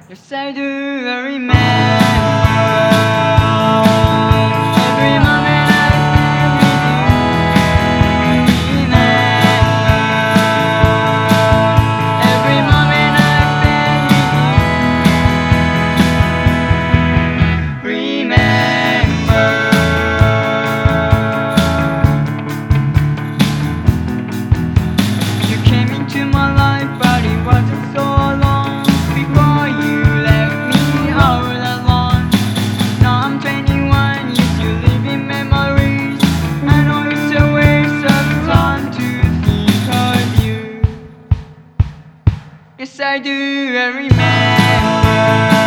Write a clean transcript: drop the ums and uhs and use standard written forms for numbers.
Yes, I do, I remember every moment I spent with you. Remember every moment I spent with you. Remember you came into my life, but it wasn't so long before you left me all alone. Now I'm 21, yes, you live in memories. I know it's a waste of time to think of you. Yes, I do, I remember